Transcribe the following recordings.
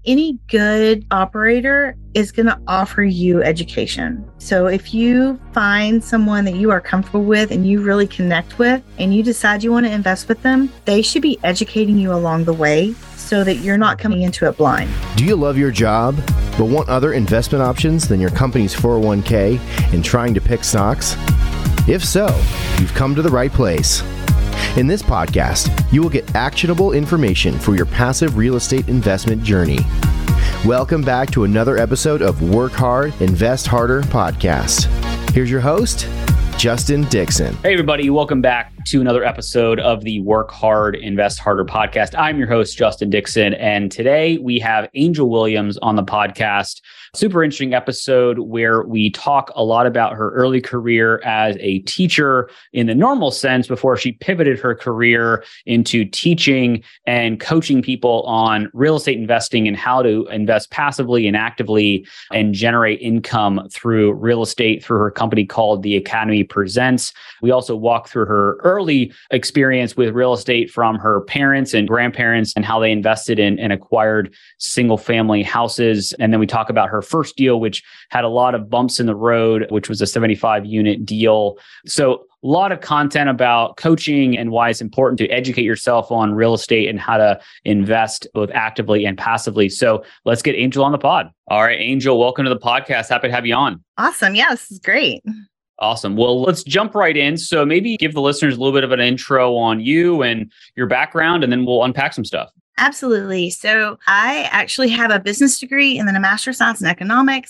any good operator is going to offer you education. So if you find someone that you are comfortable with and you really connect with and you decide you want to invest with them, they should be educating you along the way so that you're not coming into it blind. Do you love your job, but want other investment options than your company's 401k and trying to pick stocks? If so, you've come to the right place. In this podcast, you will get actionable information for your passive real estate investment journey. Welcome back to another episode of Work Hard, Invest Harder podcast. Here's your host, Justin Dixon. Hey, everybody. Welcome back to another episode of the Work Hard, Invest Harder podcast. I'm your host, Justin Dixon, and today we have Angel Williams on the podcast. Super interesting episode where we talk a lot about her early career as a teacher in the normal sense before she pivoted her career into teaching and coaching people on real estate investing and how to invest passively and actively and generate income through real estate through her company called The Academy Presents. We also walk through her early experience with real estate from her parents and grandparents and how they invested in and acquired single family houses. And then we talk about her first deal, which had a lot of bumps in the road, which was a 75 unit deal. So a lot of content about coaching and why it's important to educate yourself on real estate and how to invest both actively and passively. So let's get Angel on the pod. All right, Angel, welcome to the podcast. Happy to have you on. Awesome. Yeah, this is great. Awesome. Well, let's jump right in. So maybe give the listeners a little bit of an intro on you and your background, and then we'll unpack some stuff. Absolutely. So I actually have a business degree and then a master's of science in economics.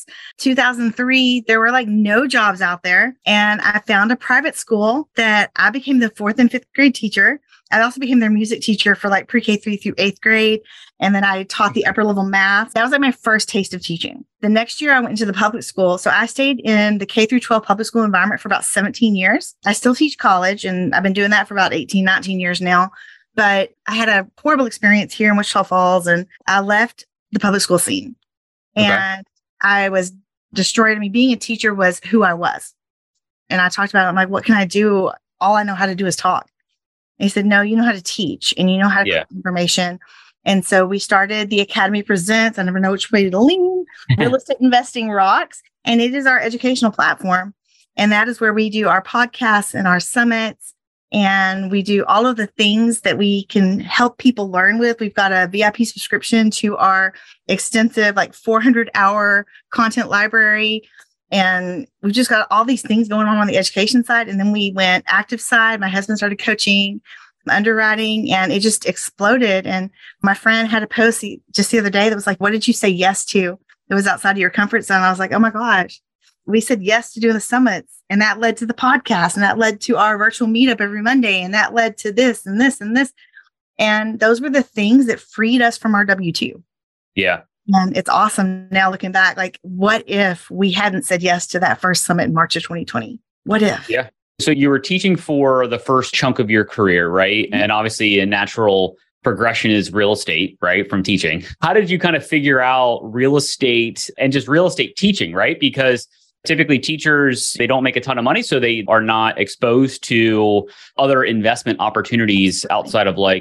2003, there were like no jobs out there. And I found a private school that I became the 4th and 5th grade teacher. I also became their music teacher for like pre-K 3 through 8th grade. And then I taught the upper level math. That was like my first taste of teaching. The next year I went into the public school. So I stayed in the K through 12 public school environment for about 17 years. I still teach college and I've been doing that for about 18, 19 years now. But I had a horrible experience here in Wichita Falls and I left the public school scene. And I was destroyed. I mean, being a teacher was who I was. And I talked about it. I'm like, what can I do? All I know how to do is talk. And he said, no, you know how to teach and you know how to get information. And so we started the Academy Presents. I never know which way to lean. Real Estate Investing Rocks. And it is our educational platform. And that is where we do our podcasts and our summits. And we do all of the things that we can help people learn with. We've got a VIP subscription to our extensive, like 400-hour content library. And we've just got all these things going on the education side. And then we went active side. My husband started coaching, underwriting, and it just exploded. And my friend had a post just the other day that was like, what did you say yes to? It was outside of your comfort zone. I was like, oh my gosh. We said yes to doing the summits, and that led to the podcast, and that led to our virtual meetup every Monday, and that led to this and this and this. And those were the things that freed us from our W-2. Yeah. And it's awesome now looking back, like, what if we hadn't said yes to that first summit in March of 2020? What if? Yeah. So you were teaching for the first chunk of your career, right? And obviously a natural progression is real estate, right? From teaching. How did you kind of figure out real estate and just real estate teaching, right? Because typically teachers, they don't make a ton of money, so they are not exposed to other investment opportunities outside of like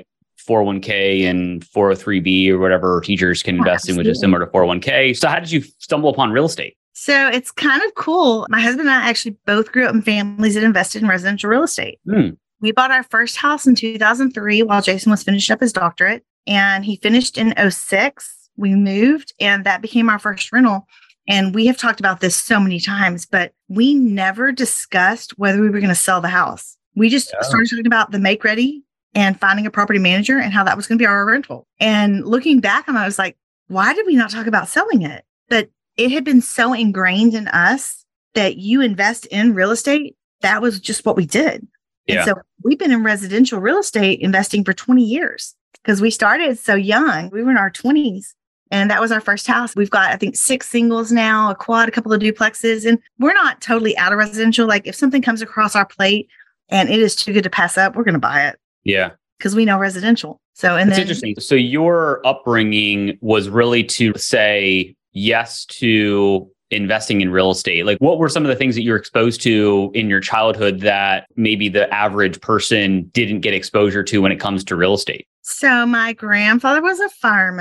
401k and 403b or whatever teachers can invest in, which is similar to 401k. So how did you stumble upon real estate? So it's kind of cool. My husband and I actually both grew up in families that invested in residential real estate. We bought our first house in 2003 while Jason was finishing up his doctorate, and he finished in 2006. We moved, and that became our first rental. And we have talked about this so many times, but we never discussed whether we were going to sell the house. We just started talking about the make ready and finding a property manager and how that was going to be our rental. And looking back on it, I was like, why did we not talk about selling it? But it had been so ingrained in us that you invest in real estate. That was just what we did. Yeah. And so we've been in residential real estate investing for 20 years because we started so young. We were in our 20s. And that was our first house. We've got, I think, 6 singles now, a quad, a couple of duplexes. And we're not totally out of residential. Like if something comes across our plate and it is too good to pass up, we're going to buy it. Yeah. Because we know residential. So, and That's interesting. So your upbringing was really to say yes to investing in real estate. Like what were some of the things that you're exposed to in your childhood that maybe the average person didn't get exposure to when it comes to real estate? So my grandfather was a fireman.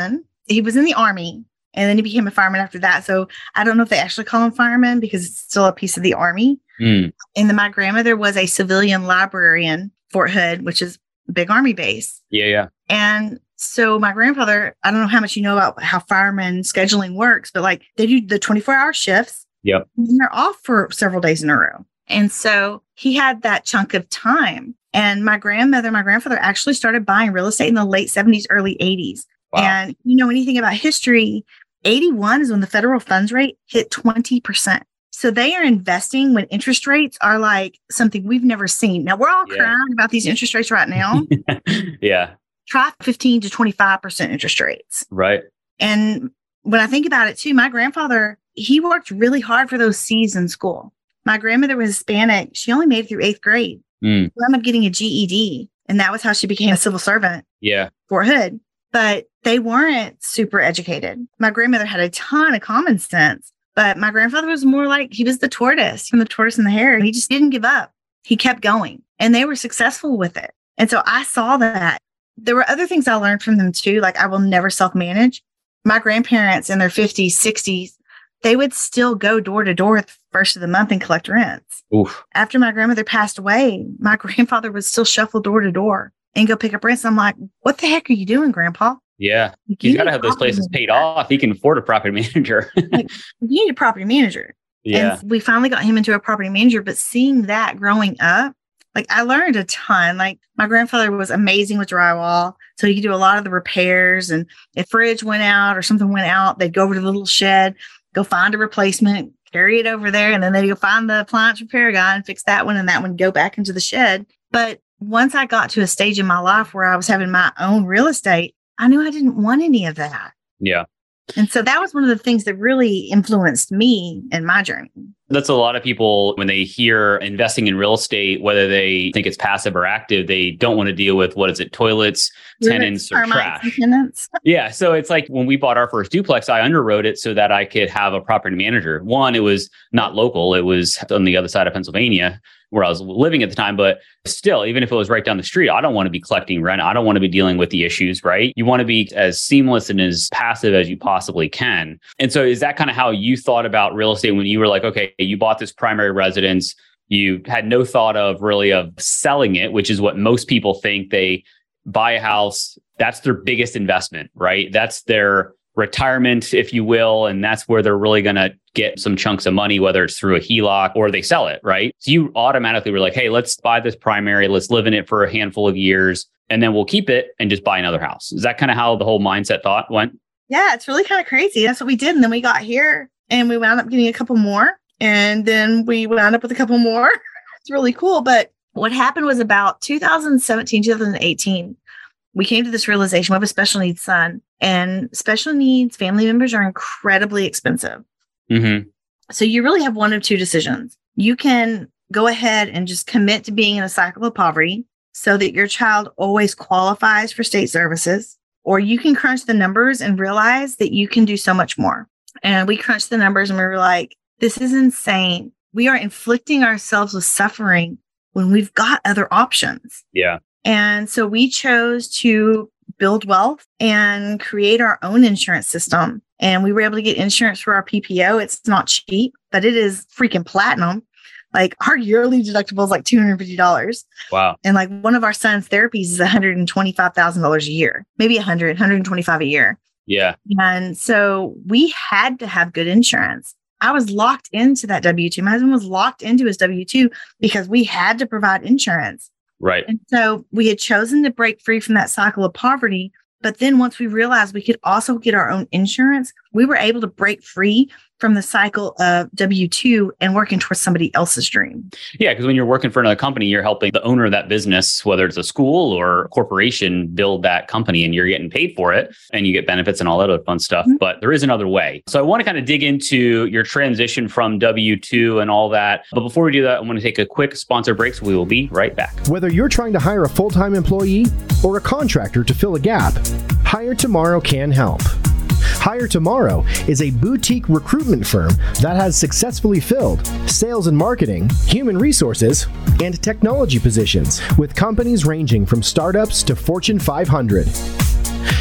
He was in the Army, and then he became a fireman after that. So I don't know if they actually call him fireman because it's still a piece of the Army. And then my grandmother was a civilian librarian, Fort Hood, which is a big Army base. Yeah. And so my grandfather, I don't know how much you know about how fireman scheduling works, but like they do the 24-hour shifts. Yep. And they're off for several days in a row. And so he had that chunk of time. And my grandfather actually started buying real estate in the late 70s, early 80s. Wow. And you know anything about history, 81 is when the federal funds rate hit 20%. So they are investing when interest rates are like something we've never seen. Now we're all crying about these interest rates right now. Yeah. Try 15 to 25% interest rates. Right. And when I think about it too, my grandfather, he worked really hard for those C's in school. My grandmother was Hispanic. She only made it through 8th grade. She ended up getting a GED. And that was how she became a civil servant. Yeah. Fort Hood. But they weren't super educated. My grandmother had a ton of common sense. But my grandfather was more like, he was the tortoise from the tortoise and the hare. He just didn't give up. He kept going and they were successful with it. And so I saw that. There were other things I learned from them too. Like I will never self-manage. My grandparents in their 50s, 60s, they would still go door to door at the first of the month and collect rents. Oof. After my grandmother passed away, my grandfather would still shuffle door to door and go pick up rents. I'm like, what the heck are you doing, Grandpa? Yeah. He's got to have those places paid off. He can afford a property manager. Like, you need a property manager. Yeah. And we finally got him into a property manager, but seeing that growing up, like I learned a ton. Like my grandfather was amazing with drywall. So he could do a lot of the repairs. And if fridge went out or something went out, they'd go over to the little shed, go find a replacement, carry it over there. And then they'd go find the appliance repair guy and fix that one. And that one go back into the shed. But once I got to a stage in my life where I was having my own real estate, I knew I didn't want any of that. Yeah. And so that was one of the things that really influenced me in my journey. That's a lot of people, when they hear investing in real estate, whether they think it's passive or active, they don't want to deal with, what is it, toilets, tenants, or trash. Yeah. So it's like when we bought our first duplex, I underwrote it so that I could have a property manager. One, it was not local. It was on the other side of Pennsylvania where I was living at the time. But still, even if it was right down the street, I don't want to be collecting rent. I don't want to be dealing with the issues, right? You want to be as seamless and as passive as you possibly can. And so is that kind of how you thought about real estate when you were like, okay, you bought this primary residence, you had no thought of really of selling it, which is what most people think. They buy a house, that's their biggest investment, right? That's their retirement, if you will. And that's where they're really going to get some chunks of money, whether it's through a HELOC or they sell it, right? So you automatically were like, hey, let's buy this primary, let's live in it for a handful of years, and then we'll keep it and just buy another house. Is that kind of how the whole mindset thought went? Yeah, it's really kind of crazy. That's what we did. And then we got here and we wound up getting a couple more. And then we wound up with a couple more. It's really cool. But what happened was about 2017, 2018, we came to this realization. We have a special needs son, and special needs family members are incredibly expensive. Mm-hmm. So you really have one of two decisions. You can go ahead and just commit to being in a cycle of poverty so that your child always qualifies for state services, or you can crunch the numbers and realize that you can do so much more. And we crunched the numbers and we were like, this is insane. We are inflicting ourselves with suffering when we've got other options. Yeah. And so we chose to build wealth and create our own insurance system. And we were able to get insurance for our PPO. It's not cheap, but it is freaking platinum. Like our yearly deductible is like $250. Wow. And like one of our son's therapies is $125,000 a year, maybe $125 a year. Yeah. And so we had to have good insurance. I was locked into that W-2. My husband was locked into his W-2 because we had to provide insurance. Right. And so we had chosen to break free from that cycle of poverty. But then once we realized we could also get our own insurance, we were able to break free from the cycle of W-2 and working towards somebody else's dream. Yeah, because when you're working for another company, you're helping the owner of that business, whether it's a school or a corporation, build that company, and you're getting paid for it and you get benefits and all that other fun stuff. Mm-hmm. But there is another way. So I want to kind of dig into your transition from W-2 and all that. But before we do that, I want to take a quick sponsor break. So we will be right back. Whether you're trying to hire a full-time employee or a contractor to fill a gap, Hire Tomorrow can help. Hire Tomorrow is a boutique recruitment firm that has successfully filled sales and marketing, human resources, and technology positions with companies ranging from startups to Fortune 500.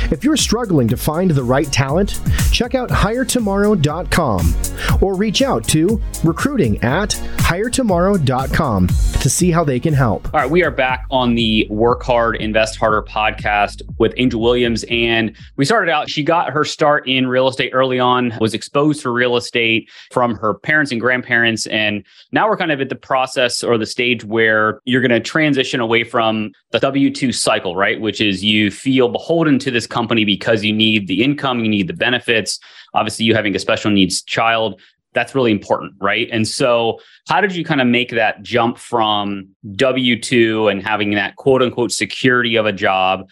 If you're struggling to find the right talent, check out hiretomorrow.com or reach out to recruiting@hiretomorrow.com to see how they can help. All right, we are back on the Work Hard, Invest Harder podcast with Angel Williams. And we started out, she got her start in real estate early on, was exposed to real estate from her parents and grandparents. And now we're kind of at the process or the stage where you're going to transition away from the W-2 cycle, right? Which is you feel beholden to this company because you need the income, you need the benefits. Obviously, you having a special needs child, that's really important, right? And so how did you kind of make that jump from W-2 and having that quote unquote security of a job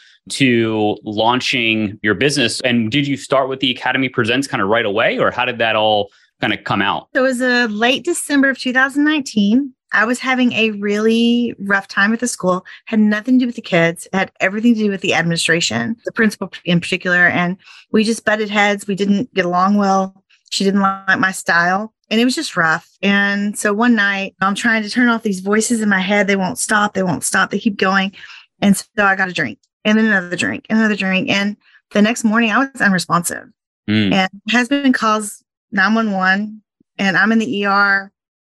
to launching your business? And did you start with the Academy Presents kind of right away, or how did that all kind of come out? So it was late December of 2019. I was having a really rough time at the school, had nothing to do with the kids, it had everything to do with the administration, the principal in particular. And we just butted heads. We didn't get along well. She didn't like my style, and it was just rough. And so one night I'm trying to turn off these voices in my head. They won't stop. They won't stop. They keep going. And so I got a drink and then another drink and another drink. And the next morning I was unresponsive. And my husband calls 911 and I'm in the ER.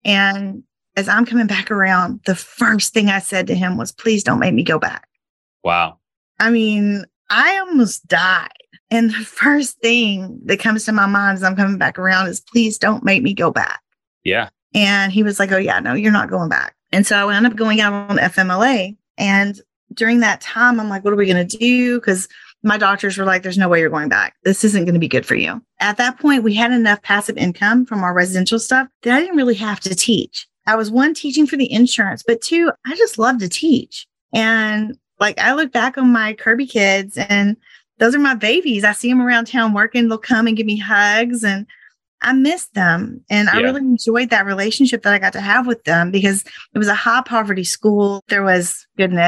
And as I'm coming back around, the first thing I said to him was, please don't make me go back. Wow. I mean, I almost died. And the first thing that comes to my mind as I'm coming back around is, please don't make me go back. Yeah. And he was like, oh, yeah, no, you're not going back. And so I wound up going out on FMLA. And during that time, I'm like, what are we going to do? Because my doctors were like, there's no way you're going back. This isn't going to be good for you. At that point, we had enough passive income from our residential stuff that I didn't really have to teach. I was one, teaching for the insurance, but two, I just love to teach. And like, I look back on my Kirby kids and those are my babies. I see them around town working. They'll come and give me hugs and I miss them. And I really enjoyed that relationship that I got to have with them because it was a high poverty school. There was,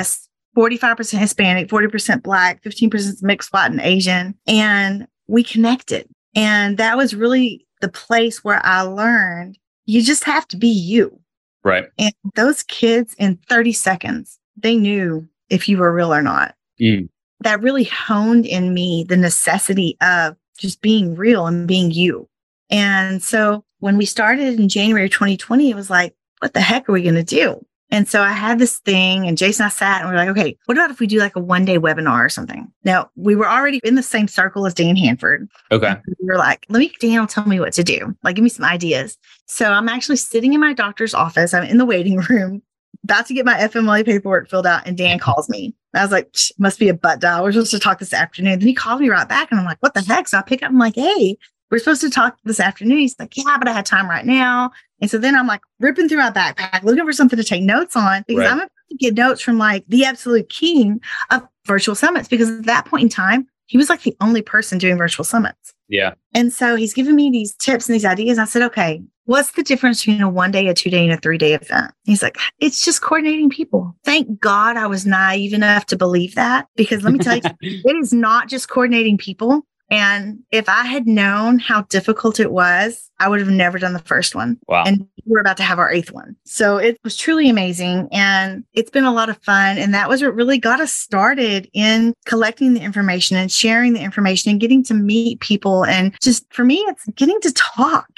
45% Hispanic, 40% Black, 15% mixed white and Asian. And we connected. And that was really the place where I learned you just have to be you. Right. And those kids in 30 seconds, they knew if you were real or not. That really honed in me the necessity of just being real and being you. And so when we started in January 2020, it was like, what the heck are we going to do? And so I had this thing and Jason and I sat and we were like, okay, what about if we do like a one-day webinar or something? Now, we were already in the same circle as Dan Hanford. Okay. We were like, Dan will tell me what to do. Like, give me some ideas. So I'm actually sitting in my doctor's office. I'm in the waiting room, about to get my FMLA paperwork filled out. And Dan calls me. I was like, must be a butt dial. We're supposed to talk this afternoon. Then he called me right back and I'm like, what the heck? So I pick up, I'm like, hey, we're supposed to talk this afternoon. He's like, yeah, but I had time right now. And so then I'm like ripping through my backpack, looking for something to take notes on because I'm about to get notes from like the absolute king of virtual summits. Because at that point in time, he was like the only person doing virtual summits. Yeah. And so he's giving me these tips and these ideas. I said, okay, what's the difference between a 1 day, a 2 day, and a 3 day event? He's like, it's just coordinating people. Thank God I was naive enough to believe that, because let me tell you, it is not just coordinating people. And if I had known how difficult it was, I would have never done the first one. Wow. And we're about to have our 8th one. So it was truly amazing. And it's been a lot of fun. And that was what really got us started in collecting the information and sharing the information and getting to meet people. And just for me, it's getting to talk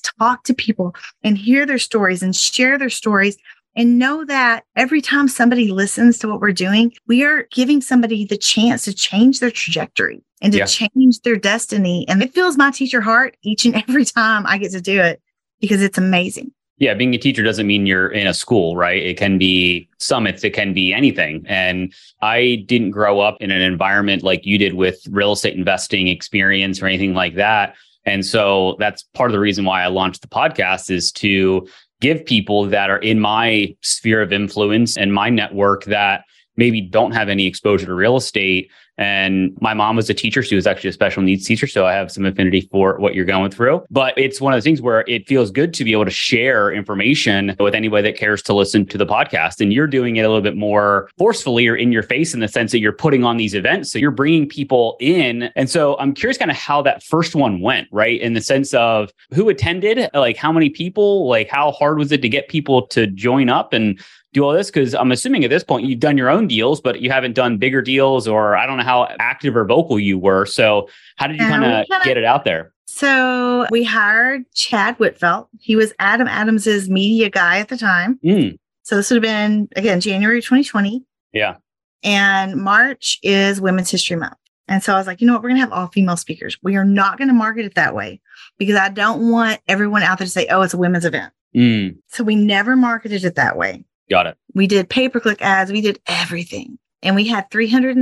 to people and hear their stories and share their stories. And know that every time somebody listens to what we're doing, we are giving somebody the chance to change their trajectory and to change their destiny. And it fills my teacher heart each and every time I get to do it because it's amazing. Yeah, being a teacher doesn't mean you're in a school, right? It can be summits, it can be anything. And I didn't grow up in an environment like you did with real estate investing experience or anything like that. And so that's part of the reason why I launched the podcast, is to give people that are in my sphere of influence and my network that maybe don't have any exposure to real estate. And my mom was a teacher. She was actually a special needs teacher. So I have some affinity for what you're going through. But it's one of the things where it feels good to be able to share information with anybody that cares to listen to the podcast. And you're doing it a little bit more forcefully or in your face, in the sense that you're putting on these events. So you're bringing people in. And so I'm curious kind of how that first one went, right? In the sense of who attended, like how many people, like how hard was it to get people to join up? And do all this? Because I'm assuming at this point you've done your own deals, but you haven't done bigger deals, or I don't know how active or vocal you were. So how did you kind of get it out there? So we hired Chad Whitfeld. He was Adam Adams's media guy at the time. So this would have been, again, January 2020. Yeah. And March is Women's History Month. And so I was like, you know what? We're going to have all female speakers. We are not going to market it that way because I don't want everyone out there to say, oh, it's a women's event. So we never marketed it that way. Got it. We did pay-per-click ads. We did everything. And we had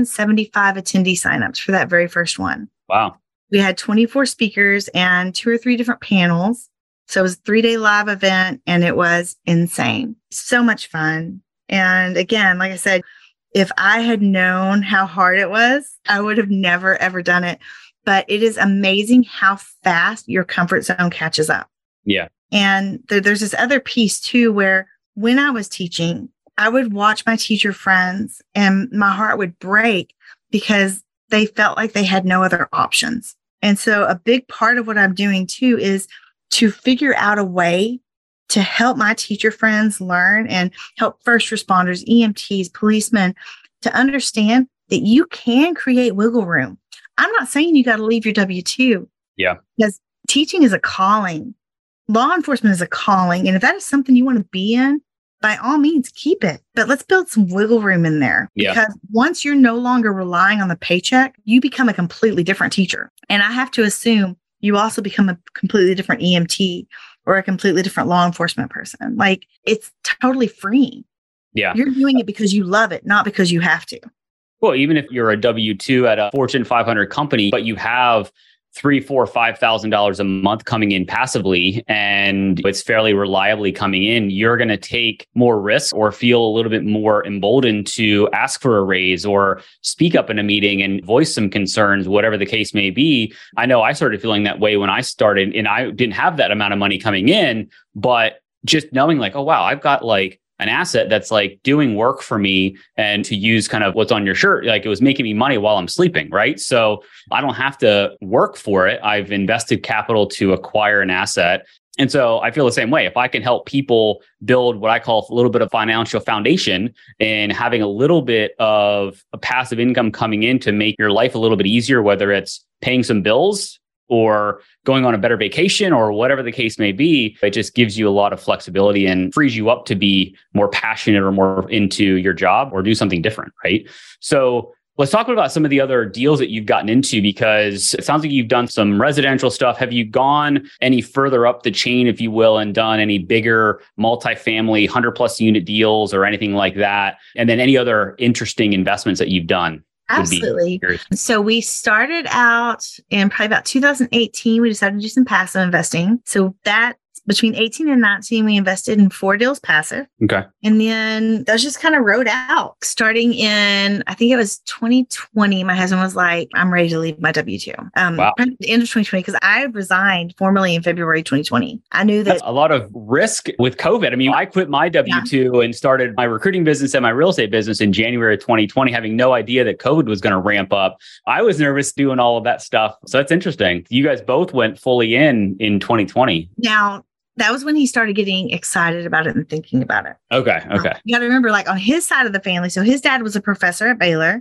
375 attendee signups for that very first one. Wow. We had 24 speakers and 2 or 3 different panels. So it was a 3-day live event and it was insane. So much fun. And again, like I said, if I had known how hard it was, I would have never, ever done it. But it is amazing how fast your comfort zone catches up. Yeah. And there's this other piece too, where when I was teaching, I would watch my teacher friends and my heart would break because they felt like they had no other options. And so a big part of what I'm doing too is to figure out a way to help my teacher friends learn and help first responders, EMTs, policemen to understand that you can create wiggle room. I'm not saying you got to leave your W-2. Yeah. Because teaching is a calling. Law enforcement is a calling. And if that is something you want to be in, by all means, keep it. But let's build some wiggle room in there. Yeah. Because once you're no longer relying on the paycheck, you become a completely different teacher. And I have to assume you also become a completely different EMT or a completely different law enforcement person. Like, it's totally free. Yeah. You're doing it because you love it, not because you have to. Well, even if you're a W-2 at a Fortune 500 company, but you have $3,000, $4,000, $5,000 a month coming in passively, and it's fairly reliably coming in, you're going to take more risks or feel a little bit more emboldened to ask for a raise or speak up in a meeting and voice some concerns, whatever the case may be. I know I started feeling that way when I started, and I didn't have that amount of money coming in, but just knowing like, oh, wow, I've got like an asset that's like doing work for me, and to use kind of what's on your shirt, like it was making me money while I'm sleeping, right? So I don't have to work for it. I've invested capital to acquire an asset. And so I feel the same way. If I can help people build what I call a little bit of financial foundation and having a little bit of a passive income coming in to make your life a little bit easier, whether it's paying some bills or going on a better vacation or whatever the case may be, it just gives you a lot of flexibility and frees you up to be more passionate or more into your job or do something different, right? So let's talk about some of the other deals that you've gotten into, because it sounds like you've done some residential stuff. Have you gone any further up the chain, if you will, and done any bigger multifamily 100+ unit deals or anything like that? And then any other interesting investments that you've done? Absolutely. So we started out in probably about 2018. We decided to do some passive investing. So that between 18 and 19, we invested in 4 deals passive. Okay. And then those just kind of rode out. Starting in, I think it was 2020, my husband was like, I'm ready to leave my W-2. Wow. At the end of 2020, because I resigned formally in February 2020. I knew that. That's a lot of risk with COVID. I mean, I quit my W-2 and started my recruiting business and my real estate business in January of 2020, having no idea that COVID was going to ramp up. I was nervous doing all of that stuff. So that's interesting. You guys both went fully in 2020. Now, that was when he started getting excited about it and thinking about it. Okay. You got to remember, like on his side of the family, so his dad was a professor at Baylor,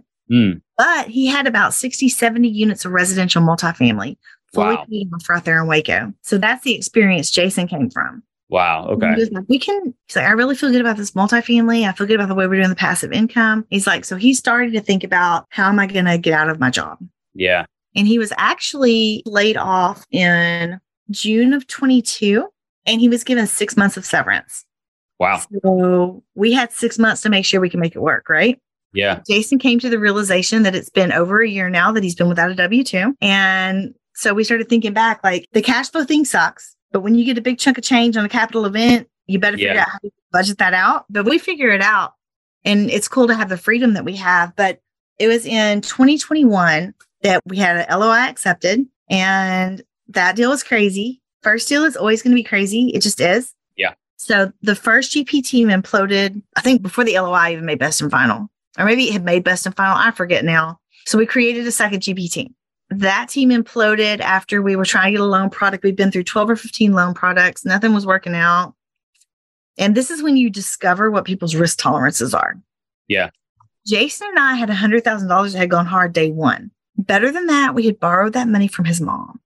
but he had about 60, 70 units of residential multifamily fully paid off right there in Waco. So that's the experience Jason came from. Wow. Okay. He's like, I really feel good about this multifamily. I feel good about the way we're doing the passive income. He's like, so he started to think about, how am I going to get out of my job? Yeah. And he was actually laid off in June of 22. And he was given 6 months of severance. Wow. So we had 6 months to make sure we can make it work, right? Yeah. Jason came to the realization that it's been over a year now that he's been without a W-2. And so we started thinking back, like, the cash flow thing sucks. But when you get a big chunk of change on a capital event, you better figure out how to budget that out. But we figure it out. And it's cool to have the freedom that we have. But it was in 2021 that we had an LOI accepted. And that deal was crazy. First deal is always going to be crazy. It just is. Yeah. So the first GP team imploded, I think before the LOI even made best and final, or maybe it had made best and final. I forget now. So we created a second GP team. That team imploded after we were trying to get a loan product. We'd been through 12 or 15 loan products. Nothing was working out. And this is when you discover what people's risk tolerances are. Yeah. Jason and I had $100,000 that had gone hard day one. Better than that, we had borrowed that money from his mom.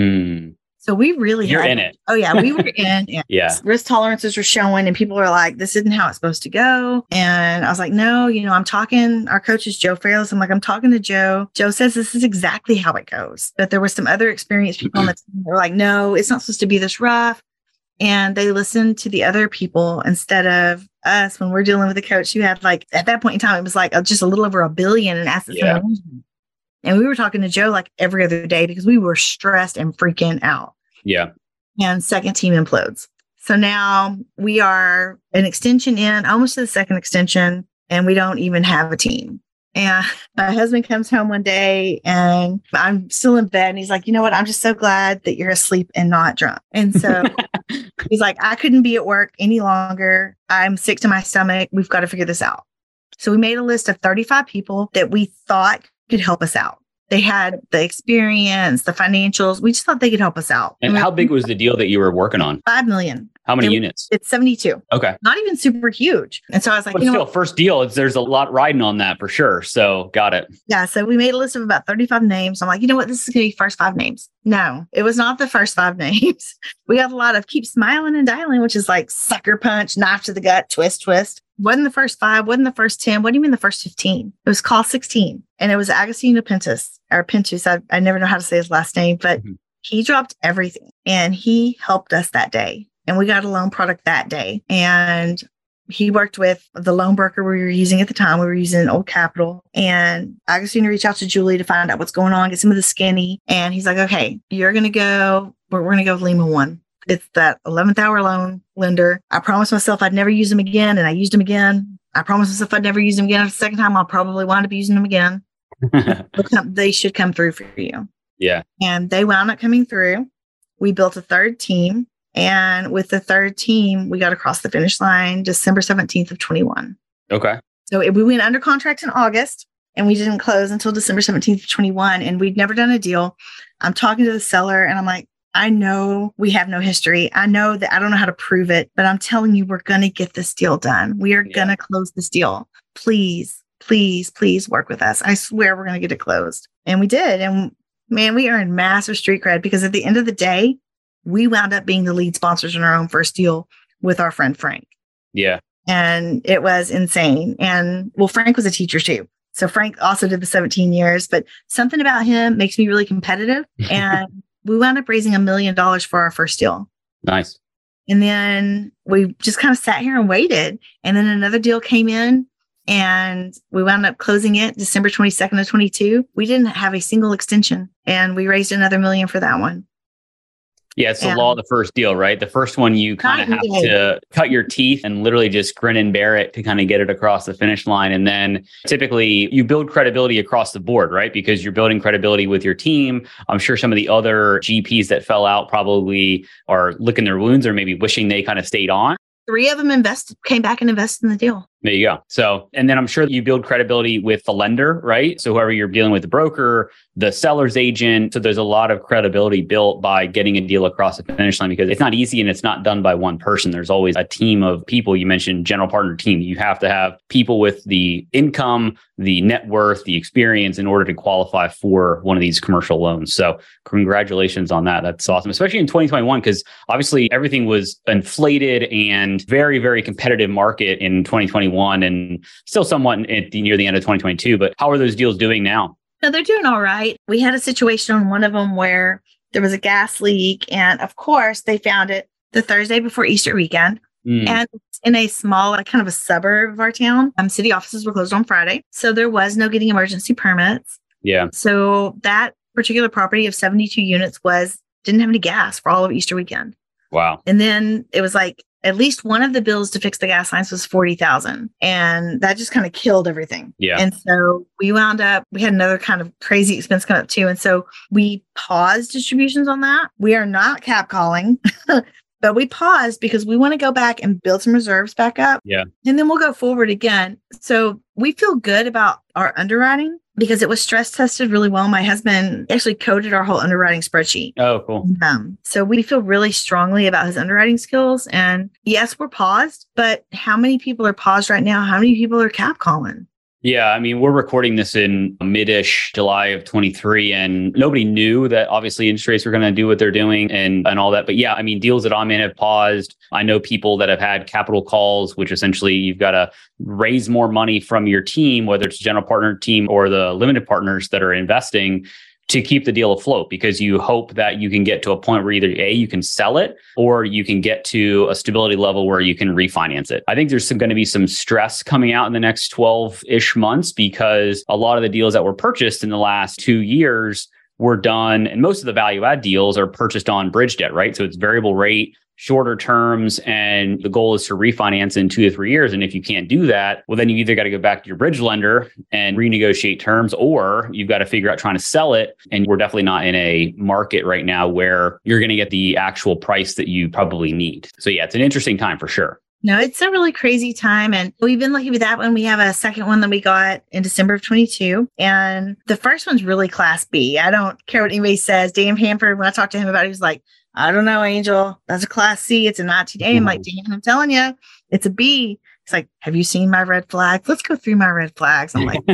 So we really You're in it. Oh, yeah. We were in. Yeah. Risk tolerances were showing, and people were like, this isn't how it's supposed to go. And I was like, no, I'm talking. Our coach is Joe Fairless. I'm like, I'm talking to Joe. Joe says this is exactly how it goes. But there were some other experienced people on the team that were like, no, it's not supposed to be this rough. And they listened to the other people instead of us when we're dealing with a coach who had like, at that point in time, it was like just a little over $1 billion in assets. Yeah. And we were talking to Joe like every other day because we were stressed and freaking out. Yeah. And second team implodes. So now we are an extension in, almost to the second extension, and we don't even have a team. And my husband comes home one day and I'm still in bed. And he's like, you know what? I'm just so glad that you're asleep and not drunk. And so he's like, I couldn't be at work any longer. I'm sick to my stomach. We've got to figure this out. So we made a list of 35 people that we thought could help us out. They had the experience, the financials. We just thought they could help us out. And how big was the deal that you were working on? $5 million. How many units? It's 72. Okay. Not even super huge. And so I was like, but still, first deal, there's a lot riding on that for sure. So got it. Yeah. So we made a list of about 35 names. I'm like, you know what? This is going to be first 5 names. No, it was not the first 5 names. We got a lot of keep smiling and dialing, which is like sucker punch, knife to the gut, twist, twist. Wasn't the first 5, wasn't the first 10. What do you mean the first 15? It was call 16. And it was Agostino Pintus, or Pintus. I never know how to say his last name, but he dropped everything and he helped us that day. And we got a loan product that day. And he worked with the loan broker we were using at the time. We were using Old Capital. And Agostino reached out to Julie to find out what's going on, get some of the skinny. And he's like, okay, we're going to go with Lima One. It's that 11th hour loan lender. I promised myself I'd never use them again. And I used them again. I promised myself I'd never use them again. The second time, I'll probably wind up using them again. They should come through for you. Yeah. And they wound up coming through. We built a third team. And with the third team, we got across the finish line December 17th of 21. Okay. So we went under contract in August and we didn't close until December 17th of 21. And we'd never done a deal. I'm talking to the seller and I'm like, I know we have no history. I know that I don't know how to prove it, but I'm telling you, we're going to get this deal done. We are going to close this deal. Please, please, please work with us. I swear we're going to get it closed. And we did. And man, we earned massive street cred because at the end of the day, we wound up being the lead sponsors in our own first deal with our friend Frank. Yeah. And it was insane. And well, Frank was a teacher too. So Frank also did the 17 years, but something about him makes me really competitive. And we wound up raising $1 million for our first deal. Nice. And then we just kind of sat here and waited. And then another deal came in and we wound up closing it December 22nd of 22. We didn't have a single extension and we raised another $1 million for that one. Yeah, it's the law of the first deal, right? The first one you kind of have to cut your teeth and literally just grin and bear it to kind of get it across the finish line. And then typically you build credibility across the board, right? Because you're building credibility with your team. I'm sure some of the other GPs that fell out probably are licking their wounds or maybe wishing they kind of stayed on. 3 of them came back and invested in the deal. There you go. So, and then I'm sure you build credibility with the lender, right? So whoever you're dealing with, the broker, the seller's agent. So there's a lot of credibility built by getting a deal across the finish line because it's not easy and it's not done by one person. There's always a team of people. You mentioned general partner team. You have to have people with the income, the net worth, the experience in order to qualify for one of these commercial loans. So congratulations on that. That's awesome, especially in 2021, because obviously everything was inflated and very, very competitive market in 2021 and still somewhat near the end of 2022. But how are those deals doing now? No, they're doing all right. We had a situation on one of them where there was a gas leak. And of course, they found it the Thursday before Easter weekend. And it's in a small, kind of a suburb of our town. City offices were closed on Friday. So there was no getting emergency permits. Yeah. So that particular property of 72 units didn't have any gas for all of Easter weekend. Wow. And then it was like, at least one of the bills to fix the gas lines was $40,000. And that just kind of killed everything. Yeah. And so we wound up, we had another kind of crazy expense come up too. And so we paused distributions on that. We are not cap calling, but we paused because we want to go back and build some reserves back up. Yeah. And then we'll go forward again. So we feel good about our underwriting, because it was stress tested really well. My husband actually coded our whole underwriting spreadsheet. Oh, cool. So we feel really strongly about his underwriting skills. And yes, we're paused, but how many people are paused right now? How many people are cap calling? Yeah, I mean, we're recording this in mid-ish July of 23, and nobody knew that obviously interest rates were going to do what they're doing and all that. But yeah, I mean, deals that I'm in have paused. I know people that have had capital calls, which essentially you've got to raise more money from your team, whether it's a general partner team or the limited partners that are investing, to keep the deal afloat, because you hope that you can get to a point where either A, you can sell it, or you can get to a stability level where you can refinance it. I think there's going to be some stress coming out in the next 12-ish months, because a lot of the deals that were purchased in the last 2 years were done, and most of the value add deals are purchased on bridge debt, right? So it's variable rate, shorter terms, and the goal is to refinance in 2 to 3 years. And if you can't do that, well, then you either got to go back to your bridge lender and renegotiate terms, or you've got to figure out trying to sell it. And we're definitely not in a market right now where you're going to get the actual price that you probably need. So yeah, it's an interesting time for sure. No, it's a really crazy time. And we've been lucky with that one. We have a second one that we got in December of 22. And the first one's really class B. I don't care what anybody says. Dan Hanford, when I talked to him about it, he was like, I don't know, Angel. That's a class C. It's a 19A. I'm like, Dan, I'm telling you, it's a B. It's like, have you seen my red flags? Let's go through my red flags. I'm like,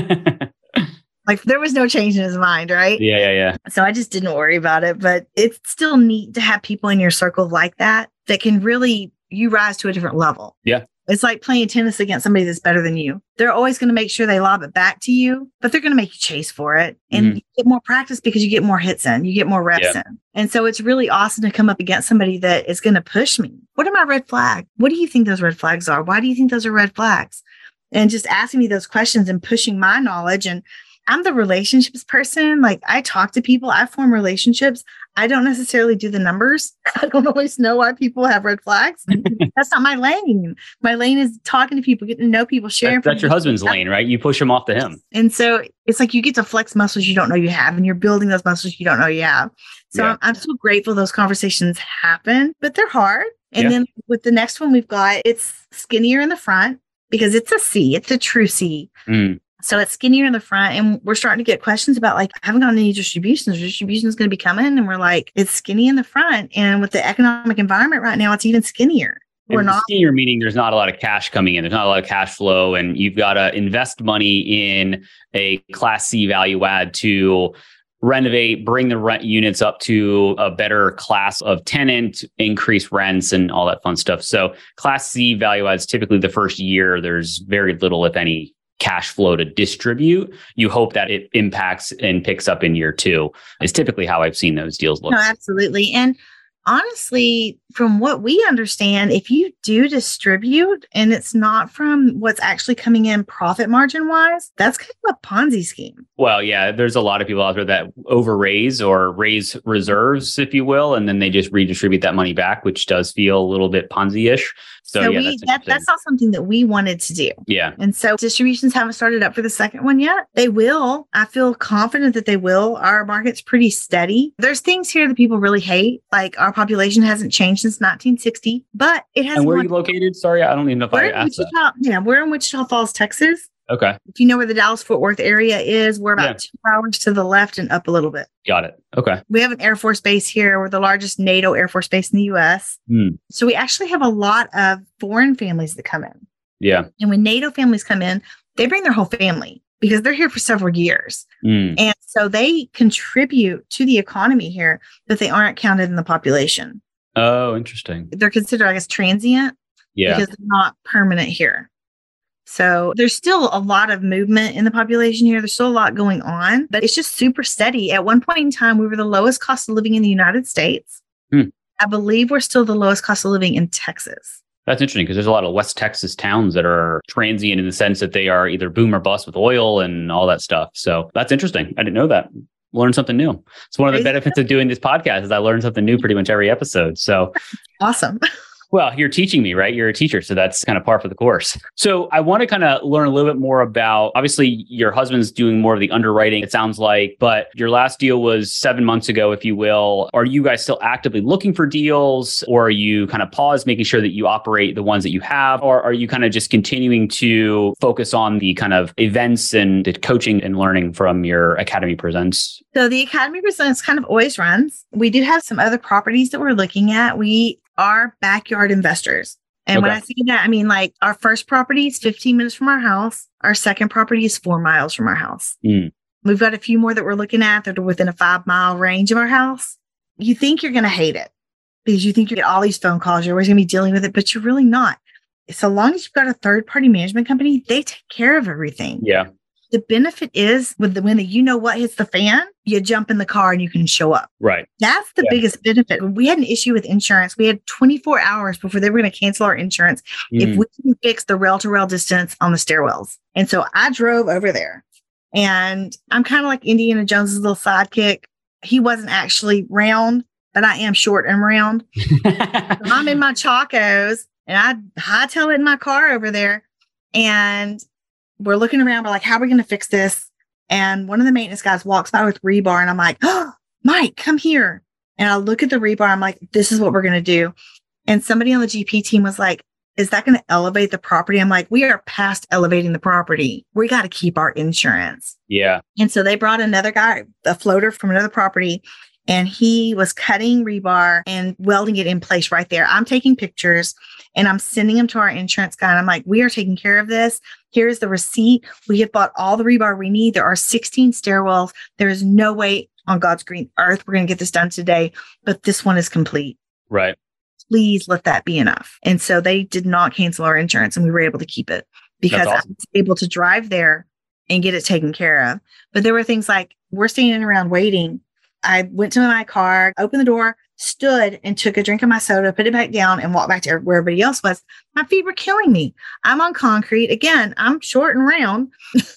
like there was no change in his mind, right? Yeah. So I just didn't worry about it. But it's still neat to have people in your circle like that can really, you rise to a different level. Yeah. It's like playing tennis against somebody that's better than you. They're always going to make sure they lob it back to you, but they're going to make you chase for it. And you get more practice because you get more hits in, you get more reps in. And so it's really awesome to come up against somebody that is going to push me. What are my red flags? What do you think those red flags are? Why do you think those are red flags? And just asking me those questions and pushing my knowledge. And I'm the relationships person. Like I talk to people, I form relationships. I don't necessarily do the numbers. I don't always know why people have red flags. That's not my lane. My lane is talking to people, getting to know people, sharing. That's your husband's lane, right? You push him off to him. And so it's like you get to flex muscles you don't know you have, and you're building those muscles you don't know you have. So I'm so grateful those conversations happen, but they're hard. And then with the next one we've got, it's skinnier in the front because it's a C. It's a true C. So it's skinnier in the front, and we're starting to get questions about like, I haven't gotten any distributions. Distribution is going to be coming. And we're like, it's skinny in the front. And with the economic environment right now, it's even skinnier. We're not skinnier, meaning there's not a lot of cash coming in. There's not a lot of cash flow, and you've got to invest money in a class C value add to renovate, bring the rent units up to a better class of tenant, increase rents and all that fun stuff. So class C value adds, typically the first year, there's very little, if any, cash flow to distribute. You hope that it impacts and picks up in year 2 is typically how I've seen those deals look. No, absolutely. And honestly, from what we understand, if you do distribute and it's not from what's actually coming in profit margin wise, that's kind of a Ponzi scheme. Well, yeah, there's a lot of people out there that over-raise or raise reserves, if you will, and then they just redistribute that money back, which does feel a little bit Ponzi-ish. So yeah, that's not something that we wanted to do. Yeah. And so distributions haven't started up for the second one yet. They will. I feel confident that they will. Our market's pretty steady. There's things here that people really hate, like our population hasn't changed since 1960, but it has. And where are you located? Sorry, I don't even know if I asked that. Yeah, we're in Wichita Falls, Texas. Okay. If you know where the Dallas-Fort Worth area is, we're about 2 hours to the left and up a little bit. Got it. Okay. We have an Air Force base here. We're the largest NATO Air Force base in the U.S. So we actually have a lot of foreign families that come in. Yeah. And when NATO families come in, they bring their whole family because they're here for several years. And so they contribute to the economy here, but they aren't counted in the population. Oh, interesting. They're considered, I guess, transient because they're not permanent here. So there's still a lot of movement in the population here. There's still a lot going on, but it's just super steady. At one point in time, we were the lowest cost of living in the United States. I believe we're still the lowest cost of living in Texas. That's interesting because there's a lot of West Texas towns that are transient in the sense that they are either boom or bust with oil and all that stuff. So that's interesting. I didn't know that. Learn something new. It's one of the benefits of doing this podcast is I learn something new pretty much every episode. So awesome. Well, you're teaching me, right? You're a teacher. So that's kind of par for the course. So I want to kind of learn a little bit more about, obviously, your husband's doing more of the underwriting, it sounds like, but your last deal was 7 months ago, if you will. Are you guys still actively looking for deals, or are you kind of paused, making sure that you operate the ones that you have? Or are you kind of just continuing to focus on the kind of events and the coaching and learning from your Academy Presents? So the Academy Presents kind of always runs. We do have some other properties that we're looking at. We are backyard investors. And when I say that, I mean, like, our first property is 15 minutes from our house. Our second property is 4 miles from our house. We've got a few more that we're looking at that are within a 5-mile range of our house. You think you're going to hate it because you think you get all these phone calls. You're always going to be dealing with it, but you're really not. So long as you've got a third-party management company, they take care of everything. Yeah. The benefit is when what hits the fan, you jump in the car and you can show up. Right. That's the biggest benefit. When we had an issue with insurance, we had 24 hours before they were going to cancel our insurance if we didn't fix the rail-to-rail distance on the stairwells. And so I drove over there, and I'm kind of like Indiana Jones's little sidekick. He wasn't actually round, but I am short and round. So I'm in my Chacos, and I hightail it in my car over there, and we're looking around. We're like, how are we going to fix this? And one of the maintenance guys walks by with rebar, and I'm like, oh, Mike, come here. And I look at the rebar. I'm like, this is what we're going to do. And somebody on the GP team was like, is that going to elevate the property? I'm like, we are past elevating the property. We got to keep our insurance. Yeah. And so they brought another guy, a floater from another property, and he was cutting rebar and welding it in place right there. I'm taking pictures and I'm sending them to our insurance guy. And I'm like, we are taking care of this. Here's the receipt. We have bought all the rebar we need. There are 16 stairwells. There is no way on God's green earth we're going to get this done today, but this one is complete. Right. Please let that be enough. And so they did not cancel our insurance, and we were able to keep it because I was able to drive there and get it taken care of. But there were things like, we're standing around waiting. I went to my car, opened the door, stood and took a drink of my soda, put it back down, and walked back to where everybody else was. My feet were killing me. I'm on concrete. Again, I'm short and round.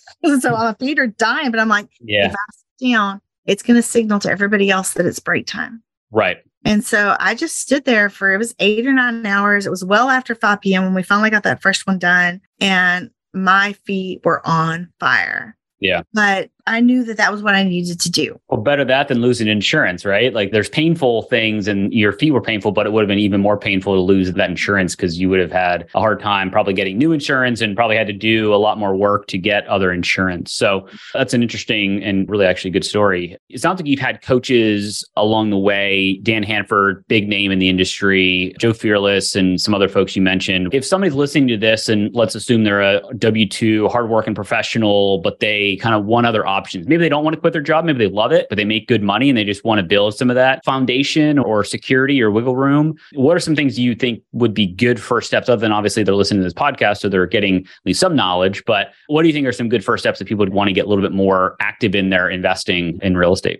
So my feet are dying, but I'm like, if I sit down, it's going to signal to everybody else that it's break time. Right. And so I just stood there for, it was 8 or 9 hours. It was well after 5 p.m. when we finally got that first one done, and my feet were on fire. Yeah. But I knew that that was what I needed to do. Well, better that than losing insurance, right? Like, there's painful things, and your feet were painful, but it would have been even more painful to lose that insurance because you would have had a hard time probably getting new insurance and probably had to do a lot more work to get other insurance. So that's an interesting and really actually good story. It sounds like you've had coaches along the way, Dan Hanford, big name in the industry, Joe Fearless, and some other folks you mentioned. If somebody's listening to this, and let's assume they're a W-2 hardworking professional, but they kind of want other options. Maybe they don't want to quit their job. Maybe they love it, but they make good money and they just want to build some of that foundation or security or wiggle room. What are some things you think would be good first steps, other than obviously they're listening to this podcast, so they're getting at least some knowledge, but what do you think are some good first steps that people would want to get a little bit more active in their investing in real estate?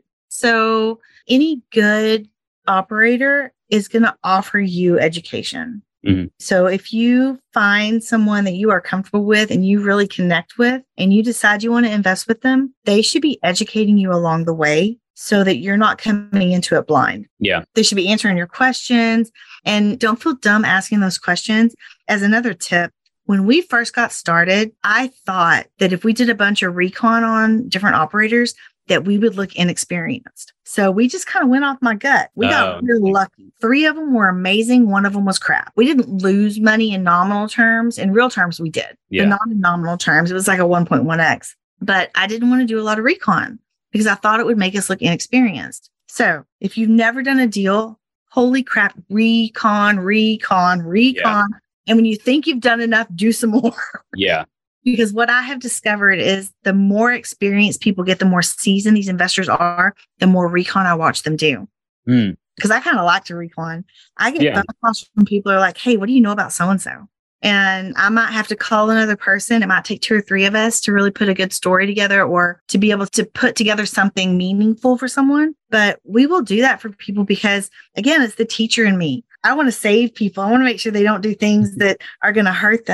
So any good operator is going to offer you education. Mm-hmm. So if you find someone that you are comfortable with and you really connect with, and you decide you want to invest with them, they should be educating you along the way so that you're not coming into it blind. Yeah. They should be answering your questions, and don't feel dumb asking those questions. As another tip, when we first got started, I thought that if we did a bunch of recon on different operators, that we would look inexperienced. So we just kind of went off my gut. We got really lucky. 3 of them were amazing. 1 of them was crap. We didn't lose money in nominal terms. In real terms, we did. Yeah. But not in nominal terms. It was like a 1.1x. But I didn't want to do a lot of recon because I thought it would make us look inexperienced. So if you've never done a deal, holy crap, recon. Yeah. And when you think you've done enough, do some more. Yeah. Because what I have discovered is the more experienced people get, the more seasoned these investors are, the more recon I watch them do. Because I kind of like to recon. I get phone calls from people who are like, hey, what do you know about so-and-so? And I might have to call another person. It might take 2 or 3 of us to really put a good story together, or to be able to put together something meaningful for someone. But we will do that for people because, again, it's the teacher in me. I want to save people. I want to make sure they don't do things that are going to hurt them.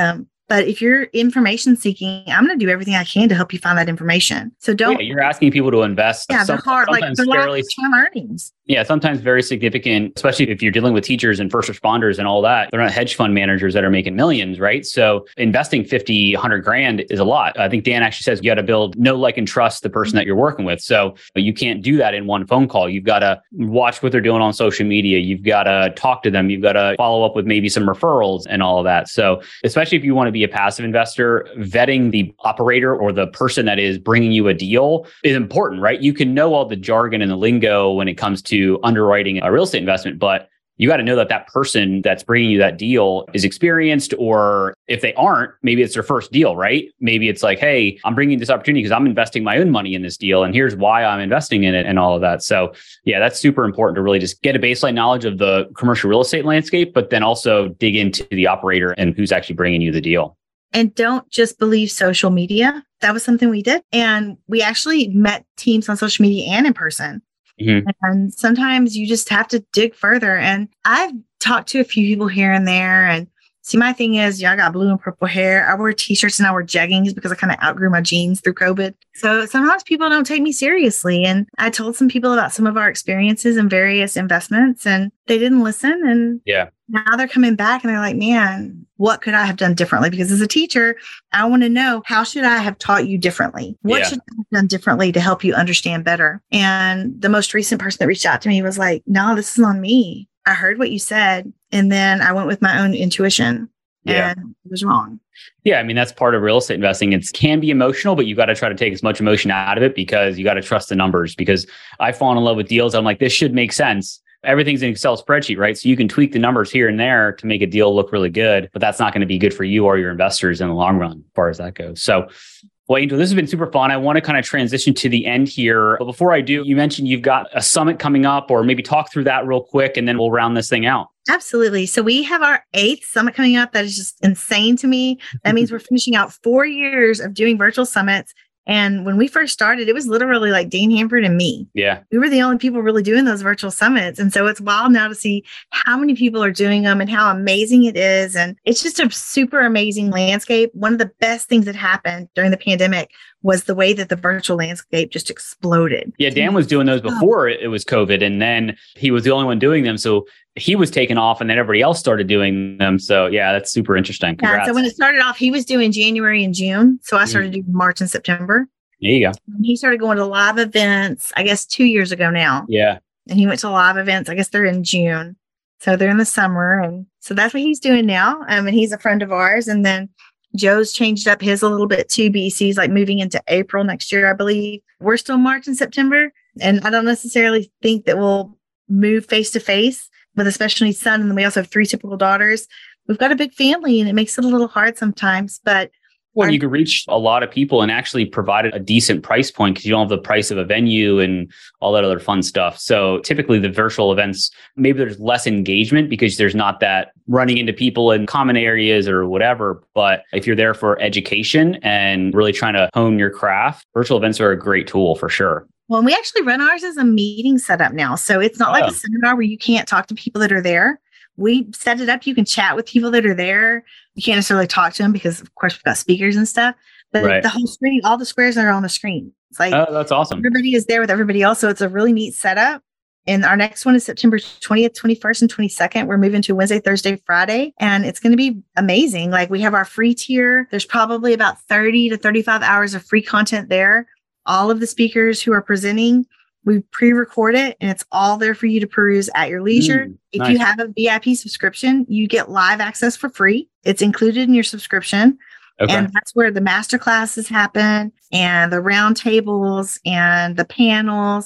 But if you're information seeking, I'm going to do everything I can to help you find that information. So don't. Yeah, you're asking people to invest. Yeah, they're hard. Like they're long-term earnings. Yeah, sometimes very significant, especially if you're dealing with teachers and first responders and all that. They're not hedge fund managers that are making millions, right? So investing 50, 100 grand is a lot. I think Dan actually says you got to build, know, like, and trust the person that you're working with. So you can't do that in one phone call. You've got to watch what they're doing on social media. You've got to talk to them. You've got to follow up with maybe some referrals and all of that. So especially if you want to be a passive investor, vetting the operator or the person that is bringing you a deal is important, right? You can know all the jargon and the lingo when it comes to underwriting a real estate investment, but you got to know that that person that's bringing you that deal is experienced, or if they aren't, maybe it's their first deal, right? Maybe it's like, hey, I'm bringing this opportunity because I'm investing my own money in this deal, and here's why I'm investing in it and all of that. So yeah, that's super important to really just get a baseline knowledge of the commercial real estate landscape, but then also dig into the operator and who's actually bringing you the deal. And don't just believe social media. That was something we did. And we actually met teams on social media and in person. Mm-hmm. And sometimes you just have to dig further. And I've talked to a few people here and there. And see, my thing is, I got blue and purple hair. I wear t-shirts and I wear jeggings because I kind of outgrew my jeans through COVID. So sometimes people don't take me seriously. And I told some people about some of our experiences in various investments and they didn't listen. And now they're coming back and they're like, man, what could I have done differently? Because as a teacher, I want to know, how should I have taught you differently? What should I have done differently to help you understand better? And the most recent person that reached out to me was like, no, this is on me. I heard what you said. And then I went with my own intuition and it was wrong. Yeah. I mean, that's part of real estate investing. It can be emotional, but you got to try to take as much emotion out of it because you got to trust the numbers. Because I've fallen in love with deals. I'm like, this should make sense. Everything's an Excel spreadsheet, right? So you can tweak the numbers here and there to make a deal look really good, but that's not going to be good for you or your investors in the long run, as far as that goes. So, well, Angel, this has been super fun. I want to kind of transition to the end here. But before I do, you mentioned you've got a summit coming up, or maybe talk through that real quick, and then we'll round this thing out. Absolutely. So we have our 8th summit coming up. That is just insane to me. That means we're finishing out 4 years of doing virtual summits. And when we first started, it was literally like Dean Hanford and me. Yeah. We were the only people really doing those virtual summits. And so it's wild now to see how many people are doing them and how amazing it is. And it's just a super amazing landscape. One of the best things that happened during the pandemic was the way that the virtual landscape just exploded. Yeah, Dan was doing those before it was COVID, and then he was the only one doing them. So he was taken off and then everybody else started doing them. So yeah, that's super interesting. Congrats. Yeah, so when it started off, he was doing January and June. So I started doing March and September. There you go. And he started going to live events, I guess 2 years ago now. Yeah. And he went to live events. I guess they're in June. So they're in the summer. And so that's what he's doing now. And he's a friend of ours. And then Joe's changed up his a little bit too. BC's like moving into April next year, I believe. We're still March and September. And I don't necessarily think that we'll move face to face with a special needs son. And then we also have 3 typical daughters. We've got a big family and it makes it a little hard sometimes, but well, you can reach a lot of people and actually provide a decent price point because you don't have the price of a venue and all that other fun stuff. So typically the virtual events, maybe there's less engagement because there's not that running into people in common areas or whatever. But if you're there for education and really trying to hone your craft, virtual events are a great tool for sure. Well, we actually run ours as a meeting setup now. So it's not like a seminar where you can't talk to people that are there. We set it up. You can chat with people that are there. You can't necessarily talk to them because, of course, we've got speakers and stuff. But the whole screen, all the squares are on the screen. It's like, oh, that's awesome. Everybody is there with everybody else. So it's a really neat setup. And our next one is September 20th, 21st, and 22nd. We're moving to Wednesday, Thursday, Friday. And it's going to be amazing. Like we have our free tier. There's probably about 30 to 35 hours of free content there. All of the speakers who are presenting, we pre-record it and it's all there for you to peruse at your leisure. If you have a VIP subscription, you get live access for free. It's included in your subscription. Okay. And that's where the master classes happen and the round tables and the panels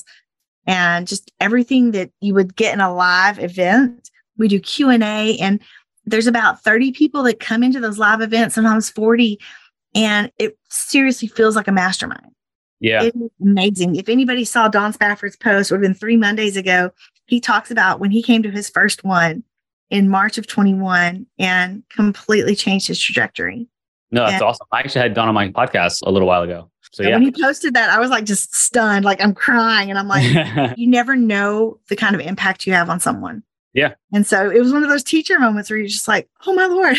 and just everything that you would get in a live event. We do Q&A and there's about 30 people that come into those live events, sometimes 40. And it seriously feels like a mastermind. Yeah. It's amazing. If anybody saw Don Spafford's post, it would have been 3 Mondays ago. He talks about when he came to his first one in March of 21 and completely changed his trajectory. No, that's awesome. I actually had Don on my podcast a little while ago. So yeah. When he posted that, I was like just stunned, like I'm crying. And I'm like, you never know the kind of impact you have on someone. Yeah. And so it was one of those teacher moments where you're just like, oh my Lord.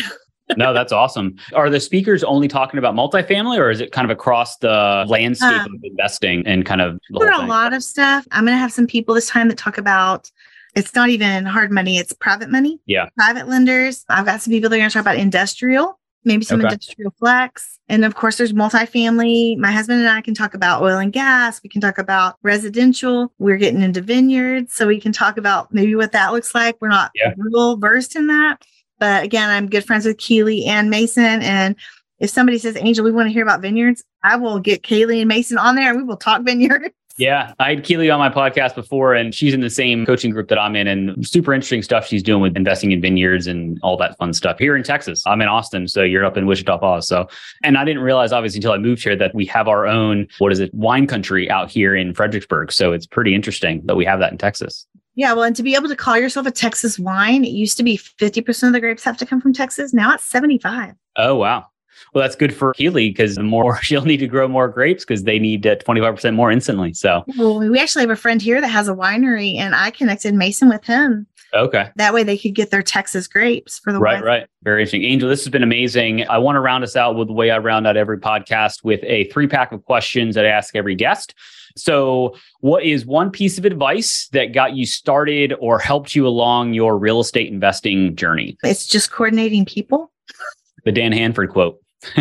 No, that's awesome. Are the speakers only talking about multifamily, or is it kind of across the landscape of investing and kind of the for whole a thing? lot of stuff? I'm going to have some people this time that talk about, it's not even hard money, it's private money. Yeah. Private lenders. I've got some people that are going to talk about industrial, maybe some industrial flex. And of course, there's multifamily. My husband and I can talk about oil and gas. We can talk about residential. We're getting into vineyards. So we can talk about maybe what that looks like. We're not real versed in that. But again, I'm good friends with Keely and Mason. And if somebody says, Angel, we want to hear about vineyards, I will get Kaylee and Mason on there and we will talk vineyards. Yeah, I had Keely on my podcast before, and she's in the same coaching group that I'm in, and super interesting stuff she's doing with investing in vineyards and all that fun stuff here in Texas. I'm in Austin, so you're up in Wichita Falls. And I didn't realize, obviously, until I moved here that we have our own, wine country out here in Fredericksburg. So it's pretty interesting that we have that in Texas. Yeah, well, and to be able to call yourself a Texas wine, it used to be 50% of the grapes have to come from Texas. Now it's 75. Oh, wow. Well, that's good for Keely because the more she'll need to grow more grapes because they need 25% more instantly. So, well, we actually have a friend here that has a winery, and I connected Mason with him. Okay. That way they could get their Texas grapes for the wine. Right. Very interesting. Angel, this has been amazing. I want to round us out with the way I round out every podcast with a 3-pack of questions that I ask every guest. So what is one piece of advice that got you started or helped you along your real estate investing journey? It's just coordinating people. The Dan Hanford quote.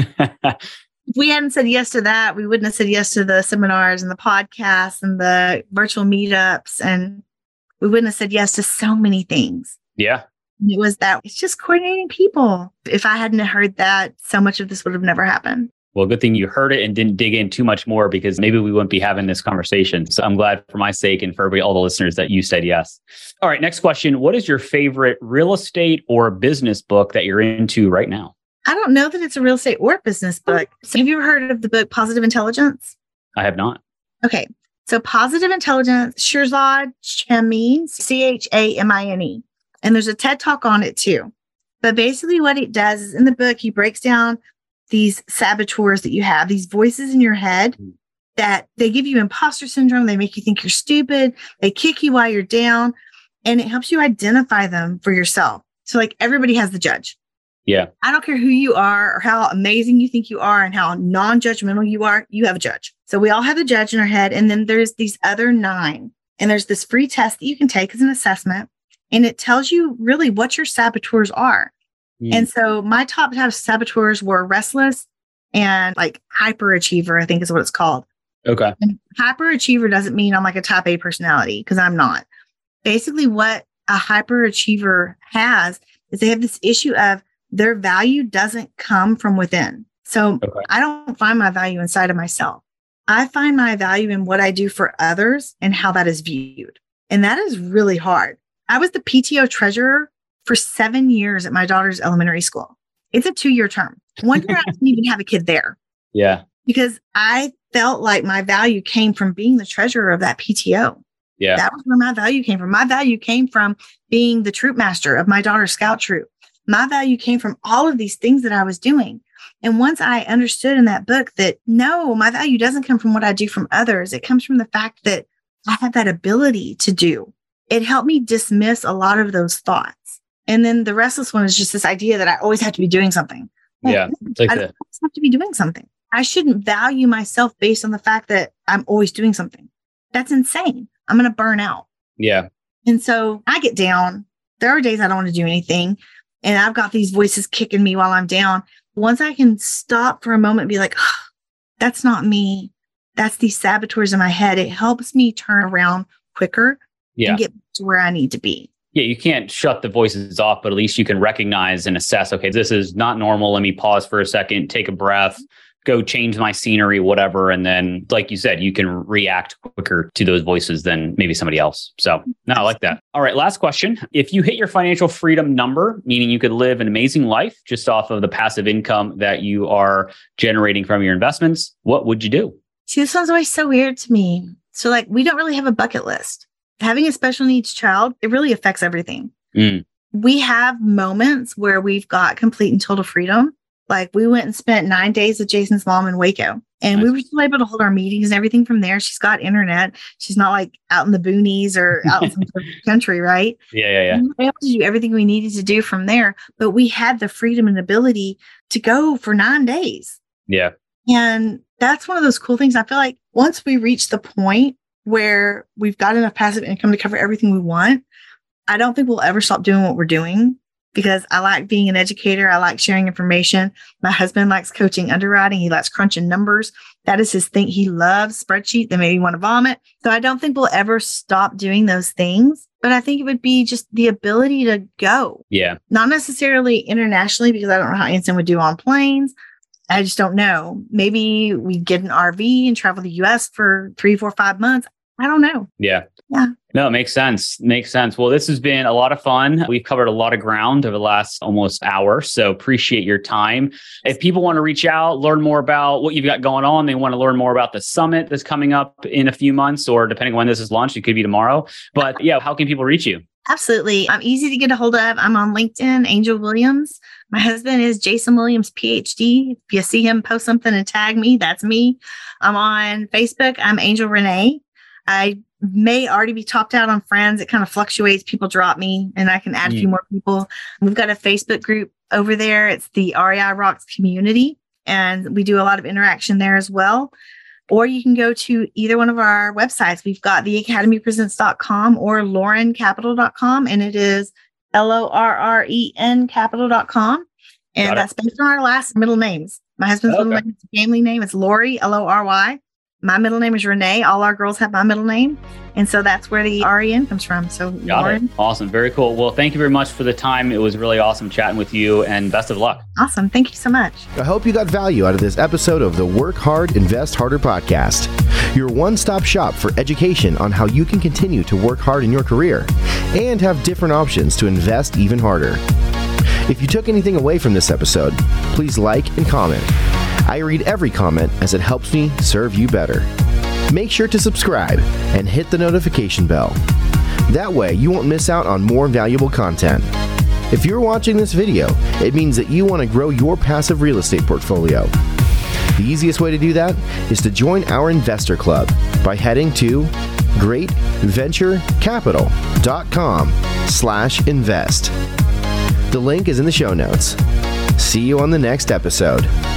If we hadn't said yes to that, we wouldn't have said yes to the seminars and the podcasts and the virtual meetups. And we wouldn't have said yes to so many things. Yeah. And it was that it's just coordinating people. If I hadn't heard that, so much of this would have never happened. Well, good thing you heard it and didn't dig in too much more because maybe we wouldn't be having this conversation. So I'm glad for my sake and for everybody, all the listeners that you said yes. All right. Next question. What is your favorite real estate or business book that you're into right now? I don't know that it's a real estate or business book. So have you ever heard of the book Positive Intelligence? I have not. Okay. So Positive Intelligence, Shirzad Chamine, Chamine. And there's a TED Talk on it too. But basically what it does is in the book, he breaks down these saboteurs that you have, these voices in your head that they give you imposter syndrome. They make you think you're stupid. They kick you while you're down, and it helps you identify them for yourself. So like everybody has the judge. Yeah. I don't care who you are or how amazing you think you are and how non-judgmental you are. You have a judge. So we all have a judge in our head. And then there's these other 9. And there's this free test that you can take as an assessment. And it tells you really what your saboteurs are. And so my top saboteurs were restless and like hyperachiever, I think is what it's called. Okay. And hyperachiever doesn't mean I'm like a type A personality because I'm not. Basically what a hyperachiever has is they have this issue of their value doesn't come from within. So I don't find my value inside of myself. I find my value in what I do for others and how that is viewed. And that is really hard. I was the PTO treasurer for 7 years at my daughter's elementary school. It's a 2-year term. 1 year I didn't even have a kid there. Yeah. Because I felt like my value came from being the treasurer of that PTO. Yeah. That was where my value came from. My value came from being the troop master of my daughter's scout troop. My value came from all of these things that I was doing. And once I understood in that book that no, my value doesn't come from what I do from others. It comes from the fact that I have that ability to do. It helped me dismiss a lot of those thoughts. And then the restless one is just this idea that I always have to be doing something. Yeah. I don't always have to be doing something. I shouldn't value myself based on the fact that I'm always doing something. That's insane. I'm going to burn out. Yeah. And so I get down. There are days I don't want to do anything. And I've got these voices kicking me while I'm down. Once I can stop for a moment and be like, oh, that's not me. That's these saboteurs in my head. It helps me turn around quicker and get to where I need to be. Yeah, you can't shut the voices off, but at least you can recognize and assess, okay, this is not normal. Let me pause for a second, take a breath, go change my scenery, whatever. And then, like you said, you can react quicker to those voices than maybe somebody else. So no, I like that. All right, last question. If you hit your financial freedom number, meaning you could live an amazing life just off of the passive income that you are generating from your investments, what would you do? See, this one's always so weird to me. So like, we don't really have a bucket list. Having a special needs child, it really affects everything. We have moments where we've got complete and total freedom. Like we went and spent 9 days with Jason's mom in Waco. And we were still able to hold our meetings and everything from there. She's got internet. She's not like out in the boonies or out in some country, right? Yeah. We were able to do everything we needed to do from there, but we had the freedom and ability to go for 9 days. Yeah. And that's one of those cool things. I feel like once we reach the point where we've got enough passive income to cover everything we want, I don't think we'll ever stop doing what we're doing, because I like being an educator. I like sharing information. My husband likes coaching underwriting. He likes crunching numbers. That is his thing. He loves spreadsheets that make me want to vomit. So I don't think we'll ever stop doing those things. But I think it would be just the ability to go. Yeah. Not necessarily internationally, because I don't know how Anson would do on planes. I just don't know. Maybe we get an RV and travel the US for 3, 4, 5 months. I don't know. Yeah. Yeah. No, it makes sense. Makes sense. Well, this has been a lot of fun. We've covered a lot of ground over the last almost hour. So appreciate your time. If people want to reach out, learn more about what you've got going on, they want to learn more about the summit that's coming up in a few months, or depending on when this is launched, it could be tomorrow. But yeah, how can people reach you? Absolutely. I'm easy to get a hold of. I'm on LinkedIn, Angel Williams. My husband is Jason Williams, PhD. If you see him post something and tag me, that's me. I'm on Facebook. I'm Angel Renee. I may already be topped out on friends. It kind of fluctuates. People drop me and I can add a few more people. We've got a Facebook group over there. It's the REI Rocks community, and we do a lot of interaction there as well. Or you can go to either one of our websites. We've got theacademypresents.com or laurencapital.com, and it is LORREN capital.com. And that's based on our last middle names. My husband's middle name is a family name. It's Lori, Lory. My middle name is Renee. All our girls have my middle name. And so that's where the REN comes from. So Lauren. Awesome. Very cool. Well, thank you very much for the time. It was really awesome chatting with you, and best of luck. Awesome. Thank you so much. I hope you got value out of this episode of the Work Hard, Invest Harder podcast. Your one-stop shop for education on how you can continue to work hard in your career and have different options to invest even harder. If you took anything away from this episode, please like and comment. I read every comment as it helps me serve you better. Make sure to subscribe and hit the notification bell. That way you won't miss out on more valuable content. If you're watching this video, it means that you want to grow your passive real estate portfolio. The easiest way to do that is to join our investor club by heading to greatventurecapital.com/invest. The link is in the show notes. See you on the next episode.